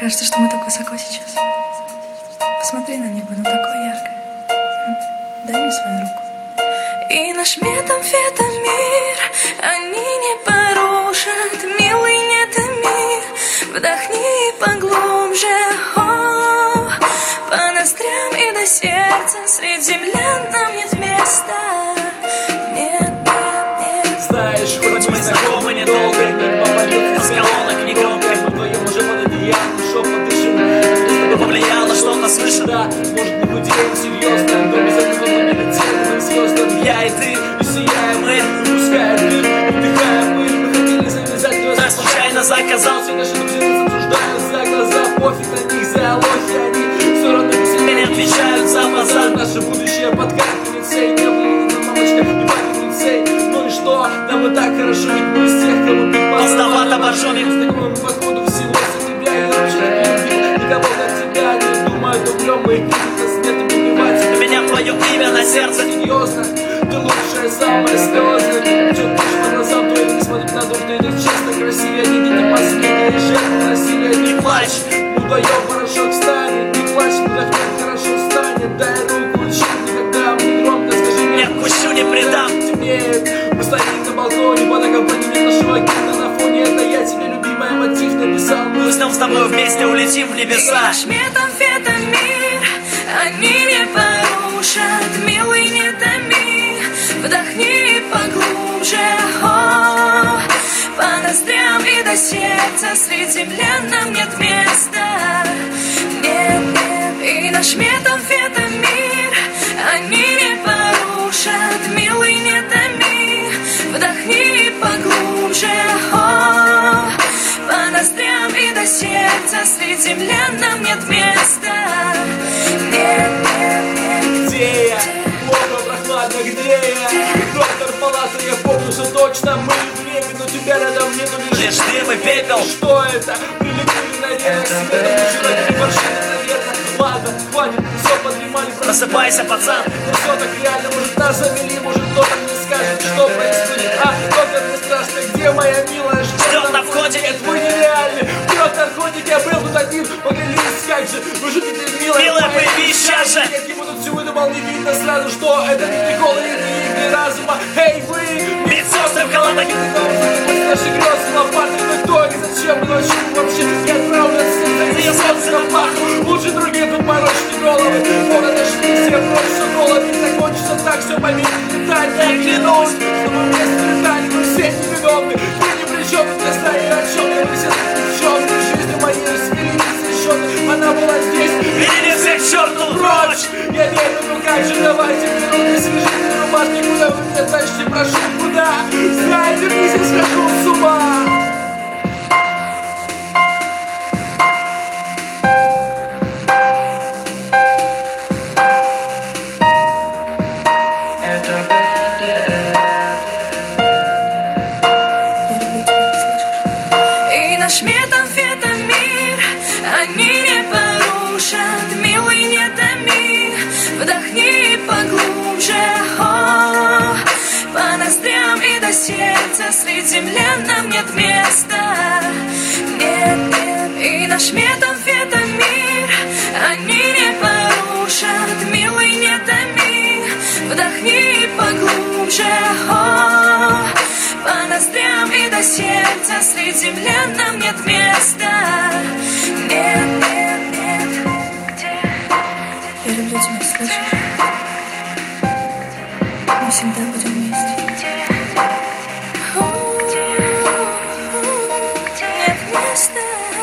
кажется, что мы так высоко сейчас. Посмотри на небо, оно такое яркое. Дай мне свою руку. И наш метамфетамир они не порушат, милый, не томи. Вдохни поглубже, по ноздрям и до сердца. Средь землян нам нет места. Нет, нет, нет. Знаешь, хоть мы знакомы недолго, не попадет из колонок никого, как мы вдвоем уже под одеялом, шепот дышим. Это повлияло что-то свыше, да, может не будем серьезно, но без этого мы не летим к звездам. Я и ты, и сияем мы, выпуская дым, вдыхая пыль. Мы хотели завязать, но я случайно заказал. Все наши друзья осуждают за глаза, пофиг на них, за лохи они все равно не отвечают за базар. Наше будущее подкатывается, и не влюблена мамочка, не подкатывается. Ну и что, нам и так хорошо, ведь мы из тех, кого ты поздновато боржоми. Знакомым походу всего за тебя, я вообще не любил никого как тебя. Не думаю, дублем мы каких-то сметами убивать. У меня твое имя на сердце. Серьезно, ты лучшая, самая слезная. Че ты глазам твоим, не смотри на дурь, ты их честно красивее. Не где-то последняя жертва насилия. Не плачь, мы вдвоем порошок станет. Не плачь, вдохнем, хорошо станет. Дай руку, никогда мне громко скажи мне. Не отпущу, не предам. Темнеет, мы стоим на балконе под аккомпанемент нашего гимна на фоне. Это я тебе, любимая, мотив написал. Мы с тобой вместе улетим в небеса. Наш метамфетамир они не порушат, милый, не томи. Вдохни поглубже, по ноздрям и до сердца. Среди землян нам нет места. Нет, нет. И наш метамфетамир они не порушат, милый, не томи. Вдохни поглубже, по ноздрям и до сердца. Среди землян нам нет места. Нет, нет, нет. Где я? Плохо, прохладно, где я? Доктор палаты, я помню, что точно мы в небе, но тебя рядом нету. Лишь дым и пепел. Что это? Прилетели наверх, света души, маршины наверх. Ладно, хватит, все поднимали. Просыпайся, пацан. Ну все так реально, может нас завели, может кто-то мне скажет, что происходит. А, доктор, мне страшно, где моя милая? Ждет на входе. Это твой нереальный. Вперед, наркотик, я был тут один. Поклялись, как же, вы же теперь милая. Милая, появи сейчас же. Я ему тут все выдумал, не видно сразу, что это не прикол и не игры разума. Эй, вы! Медсестры в колоннах. Наши грезы лопаты, но кто и зачем, ночью вообще не отправляться. Я солнце на плаху, лучше другие тут порочные головы. Вот отошли все прочь, что голод не закончится так, все поверьте, летать. Я клянусь, что мы вместе летали, мы все невиновны. Ты ни при чем, не знаю о чем, я все никчемные. Жизнь моей распилили священной, она была здесь. Веди всех к черту Прочь! Я верю, ну как же, давайте мне руки, свяжите рубашки, куда вы меня тащите, прошу, куда? Знаете, мне здесь схожу с ума! И наш метамфетамир они не порушат, милый, не томи. Вдохни поглубже, по ноздрям и до сердца. Среди землян нам нет места. Нет, нет. И наш метамфетамир они не порушат, милый, не томи. Вдохни поглубже, по ноздрям и до сердца. Среди землян нам нет места. Нет, нет, нет. Я люблю тебя, слышишь? Мы всегда будем вместе. Нет места.